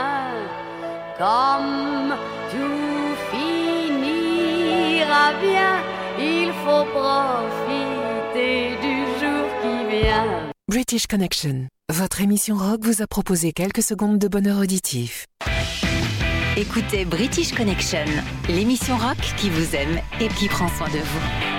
Comme tout finira bien, il faut profiter du jour qui vient. British Connection, votre émission rock vous a proposé quelques secondes de bonheur auditif. Écoutez British Connection, l'émission rock qui vous aime et qui prend soin de vous.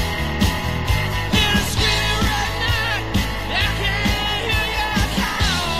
Scream right now, I can't hear you call.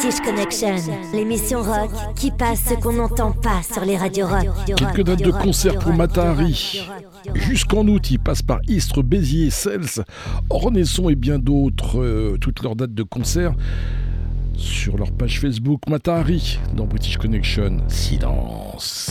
British Connection, l'émission rock qui passe ce qu'on n'entend pas sur les radios rock. Quelques dates de concert pour Mata Hari. Jusqu'en août, il passe par Istres, Béziers, Cels, Ornesson et bien d'autres. Toutes leurs dates de concert sur leur page Facebook Mata Hari dans British Connection. Silence.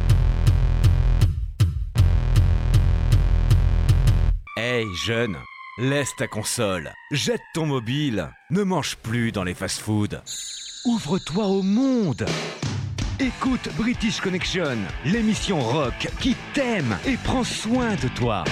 Hey, jeune, Laisse ta console, jette ton mobile, ne mange plus dans les fast-foods. Ouvre-toi au monde. Écoute British Connection, l'émission rock qui t'aime et prend soin de toi.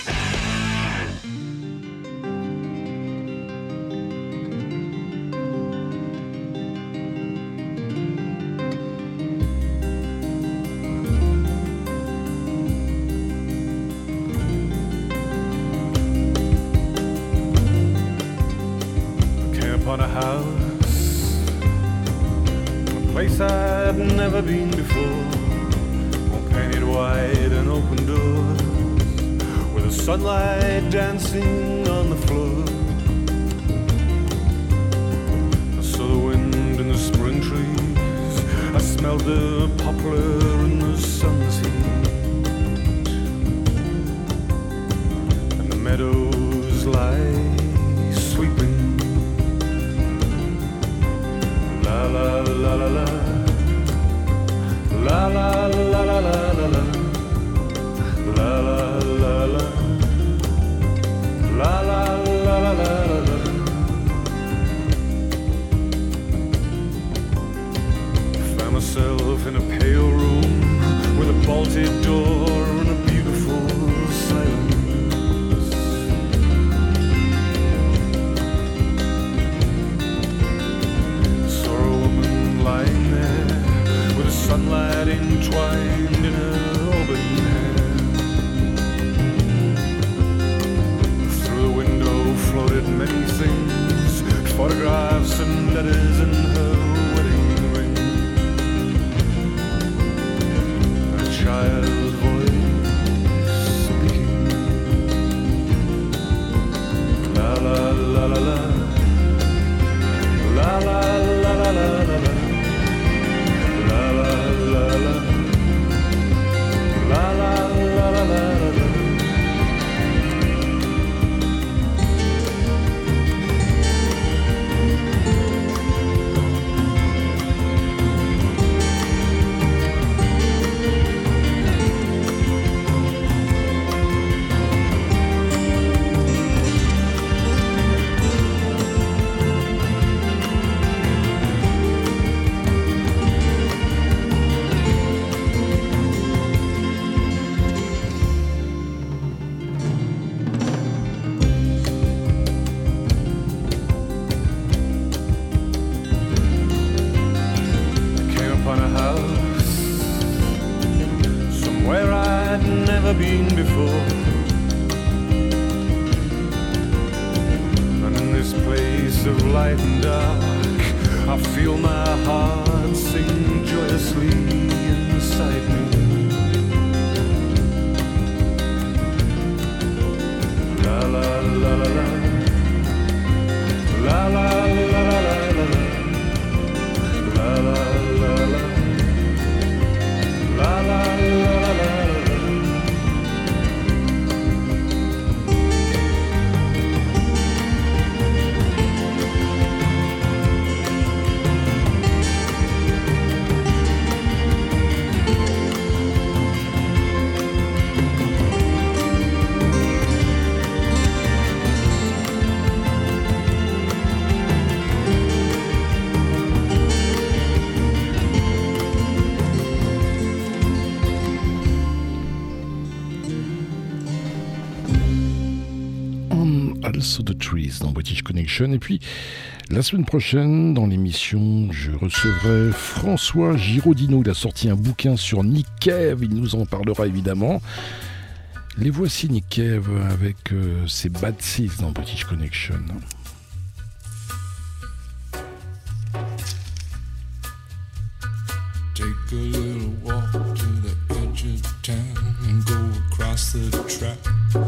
On a house, a place I'd never been before, all painted white and open doors, with the sunlight dancing on the floor. I saw the wind in the spring trees, I smelled the poplar in the sun's heat, and the meadows lie sweeping. La la la la la, la la la la la la, la la la la, la la la la la. Found myself in a pale room with a bolted door and a beautiful silence. Lying there with the sunlight entwined in her auburn hair. Through the window floated many things, photographs and letters and her wedding ring. A child's voice speaking. La la la la la, la la la la la la. La la la la, la la la la la. Been before, and in this place of light and dark, I feel my heart sing joyously inside me. La la la la la, la la la la la la, la la la la, la la la la. Also the Trees dans British Connection. Et puis la semaine prochaine dans l'émission je recevrai François Giraudino. Il a sorti un bouquin sur Nick Cave, il nous en parlera évidemment. Les voici Nick Cave avec ses Bad Seeds dans British Connection. Take a little walk to the edge of town and go across the track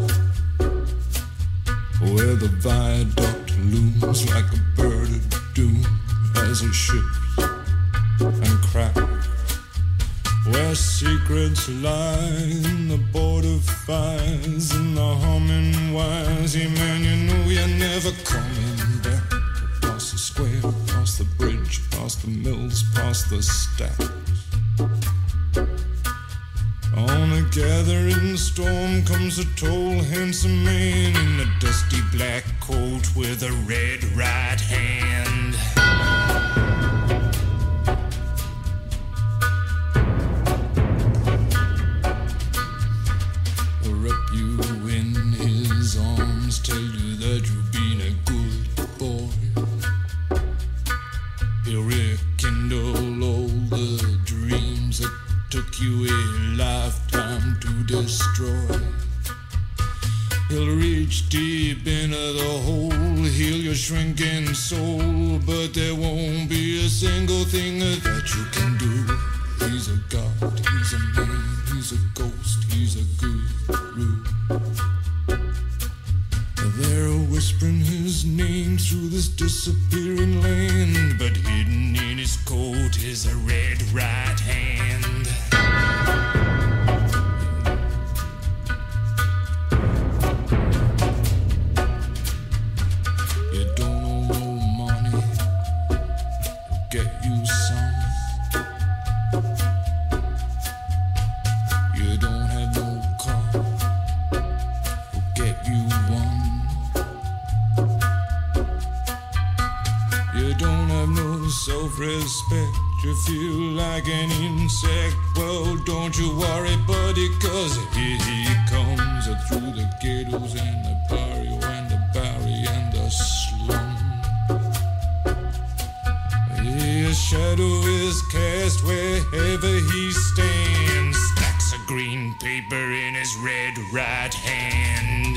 where the viaduct looms like a bird of doom as it shifts and cracks, where secrets lie in the border fires and the humming wires. Yeah, man, you know you're never coming back. Across the square, across the bridge, past the mills, past the stacks. On a gathering storm comes a tall, handsome man in a dusty black coat with a red right hand. He'll wrap you in his arms, tell you that you've been a good boy. He'll rekindle all the dreams that took you a lifetime to destroy. He'll reach deep into the hole, heal your shrinking soul, but there won't be a single thing that you can do. He's a god, he's a man, he's a ghost, he's a guru. They're whispering his name through this disappearing land, but hidden in his coat is a red right hand. You don't owe no money, he'll get you some. You don't have no car, he'll get you one. You don't have no self-respect, you feel like an insect. Well, don't you worry, buddy, cause here he comes through the ghettos and the barrio and the barry and the slum. His shadow is cast wherever he stands, stacks of green paper in his red right hand.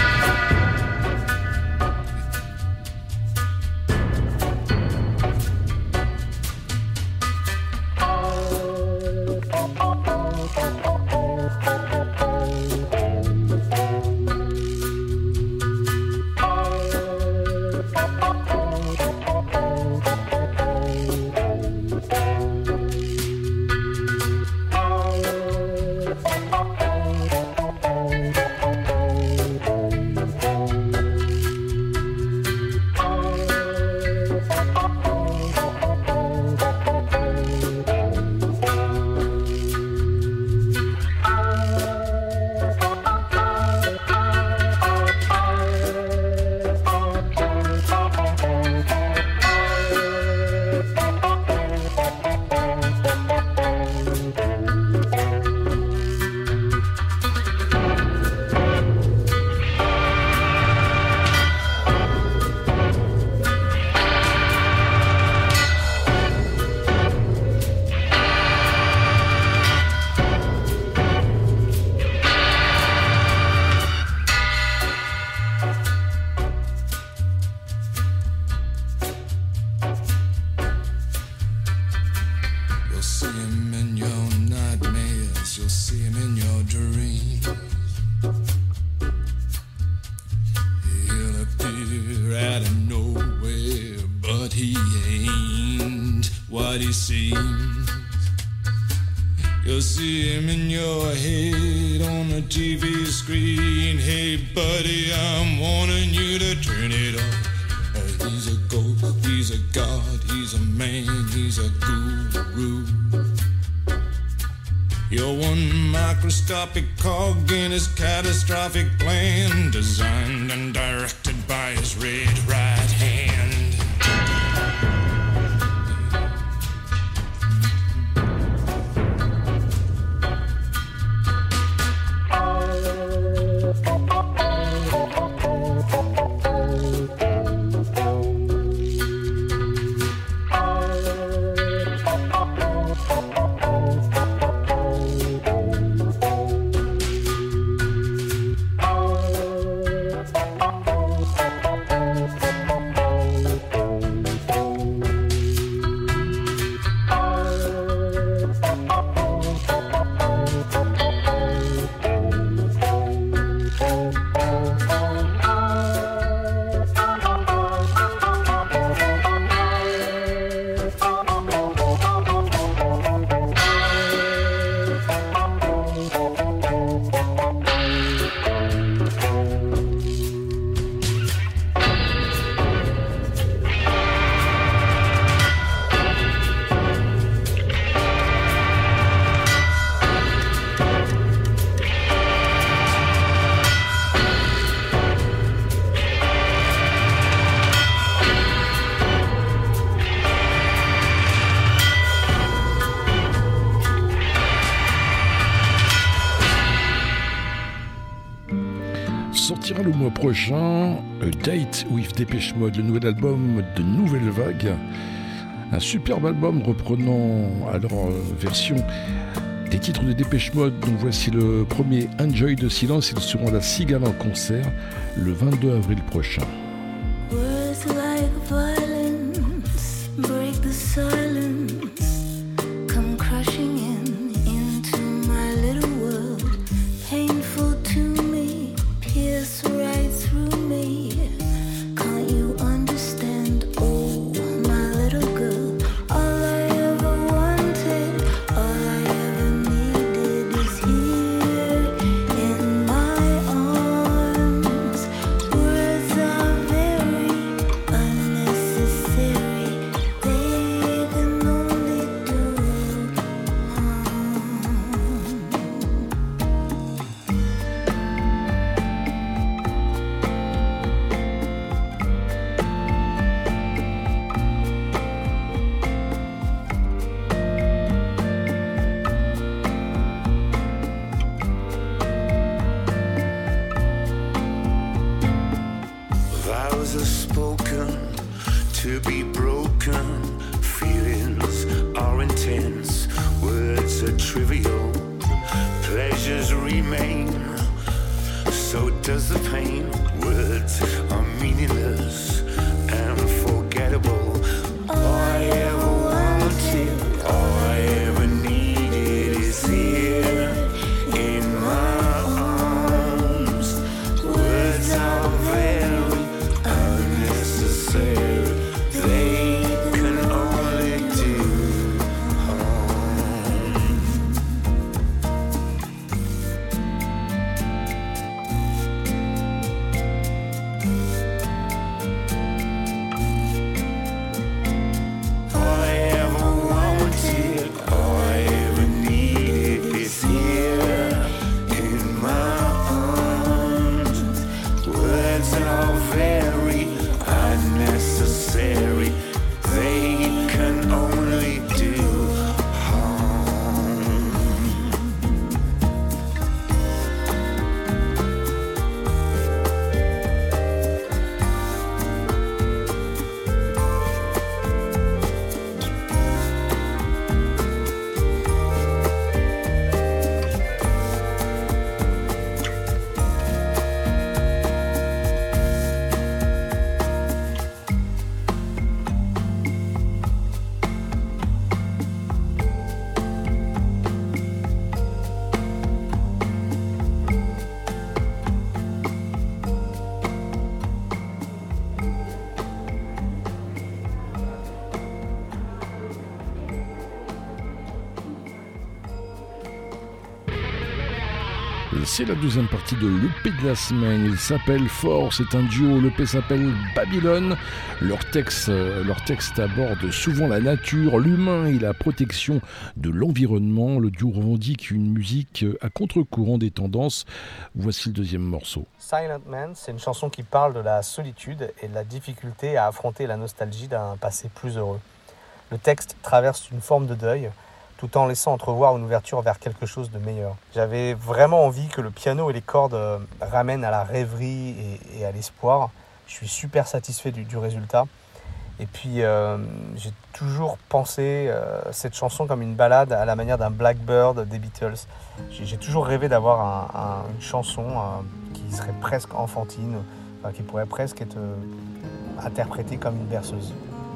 You'll see him in your head on the TV screen. Hey buddy, I'm warning you to turn it off. He's a ghost, he's a god, he's a man, he's a guru. You're one microscopic cog in his catastrophic plan, designed and directed by his red right hand. sortira le mois prochain, A Date with Dépêche Mode, le nouvel album de Nouvelle Vague. Un superbe album reprenant à leur version des titres de Dépêche Mode. Donc voici le premier, Enjoy the Silence. Ils seront à la Cigale en concert le 22 avril prochain. Words like violence break the silence, come crashing into my little world, painful to me, pierce right through me. Can't you understand? Oh, my little girl, all I ever wanted, all I ever needed is here in my arms. Words are very unnecessary, they can only do harm. Vows are spoken to be broken. Feelings are intense. Words are trivial. Pleasures remain. So does the pain. Words are meaningless and forgettable. All I ever wanted, all I ever needed is here in my arms. Words are very unnecessary. They can only do harm. All I ever wanted, all I ever needed is here in my arms. Words are very unnecessary. They can only do harm. C'est la deuxième partie de l'EP de la semaine. Il s'appelle Fort, c'est un duo. L'EP s'appelle Babylone. Leur texte aborde souvent la nature, l'humain et la protection de l'environnement. Le duo revendique une musique à contre-courant des tendances. Voici le deuxième morceau. Silent Man, c'est une chanson qui parle de la solitude et de la difficulté à affronter la nostalgie d'un passé plus heureux. Le texte traverse une forme de deuil, tout en laissant entrevoir une ouverture vers quelque chose de meilleur. J'avais vraiment envie que le piano et les cordes ramènent à la rêverie et à l'espoir. Je suis super satisfait du résultat. Et puis, j'ai toujours pensé cette chanson comme une ballade à la manière d'un Blackbird des Beatles. J'ai toujours rêvé d'avoir une chanson qui serait presque enfantine, qui pourrait presque être interprétée comme une berceuse.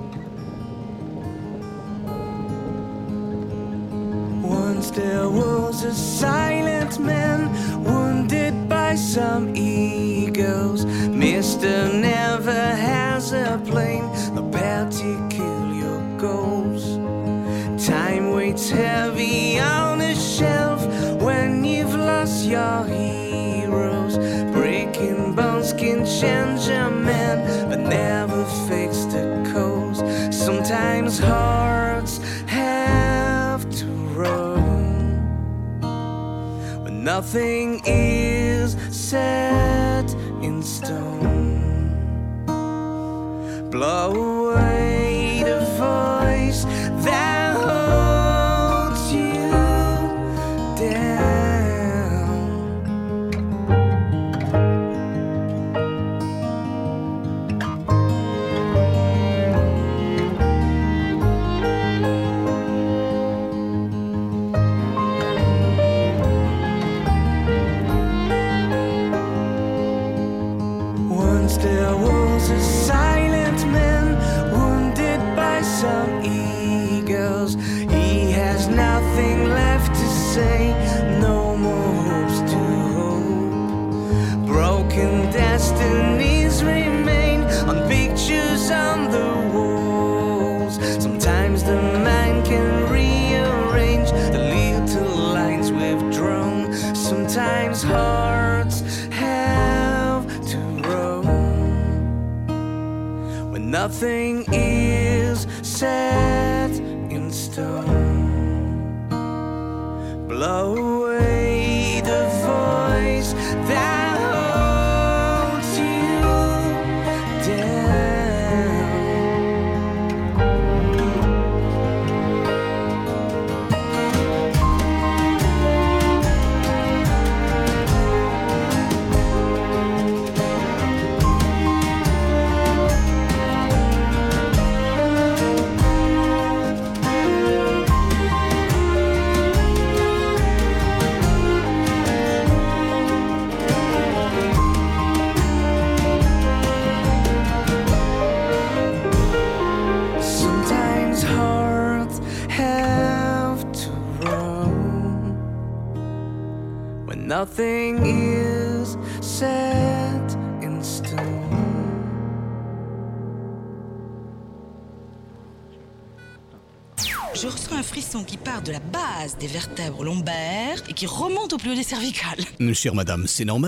Once there was a silent man, wounded by some eagles. Mr. never has a plane, no particular goals. Time waits heavy on a shelf when you've lost your heroes. Breaking bones can change a man, but never fix the cause. Sometimes hearts have to roam when nothing is set in stone. Blow away the voice that holds you down. Sometimes hearts have to roam when nothing is set in stone. Blow away the voice that holds you down. Sometimes hearts have to roam when nothing is set in stone. Je ressens un frisson qui part de la base des vertèbres lombaires et qui remonte au plus haut des cervicales. Chère madame, c'est normal.